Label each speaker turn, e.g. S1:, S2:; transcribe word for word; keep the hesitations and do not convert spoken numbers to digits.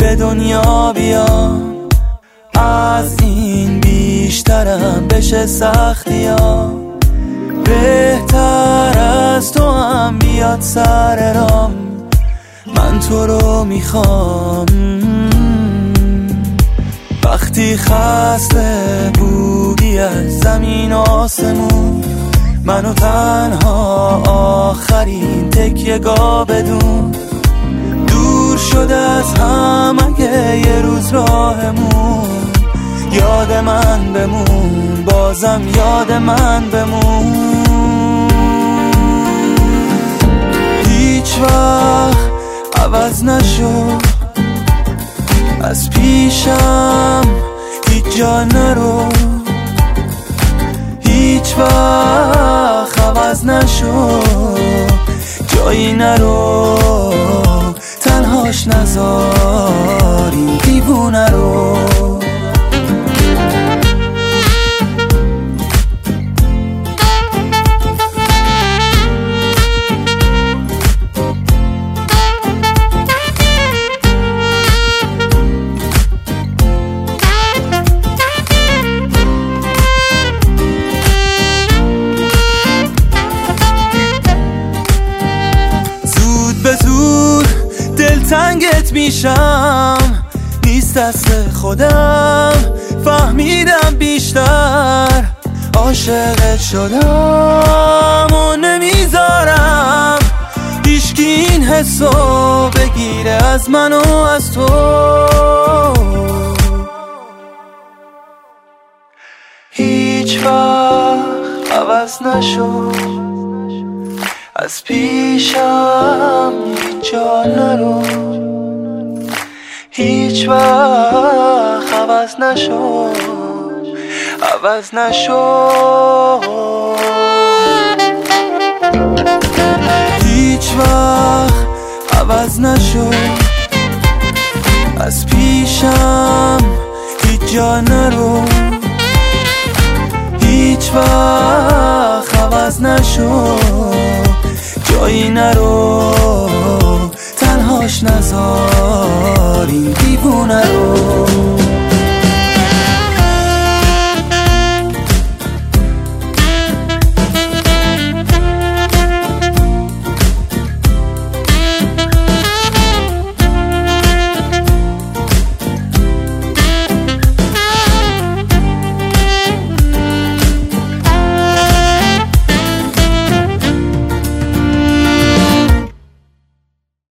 S1: به دنیا بیام، از این بیشترم بشه سختی ها. بهتر از تو هم بیاد سر رام، من تو رو میخوام. وقتی خسته بودی از زمین و آسمون، منو تنها آخرین تکیه‌گاه بدون. دور شده از هم اگه یه روز راهمون، یاد من بمون، بازم یاد من بمون. هیچ وقت عوض نشو، از پیشم هیچ جا نرو. هیچ وقت عوض نشو، جایی نرو، تنهاش نذار این دیوونه رو. دلتنگت میشم، نیست دست خودم، فهمیدم بیشتر عاشقت شدم و نمیذارم هیچکی این حسو بگیره از من و از تو. هیچ وقت عوض نشو، از پیشم هیچ جا نرو. هیچ وقت عوض نشو، عوض نشو. هیچ وقت عوض نشو، از پیشم هیچ جا نرو. هیچ وقت عوض نشو، جایی نرو، تنهاش نذار این دیوونه رو.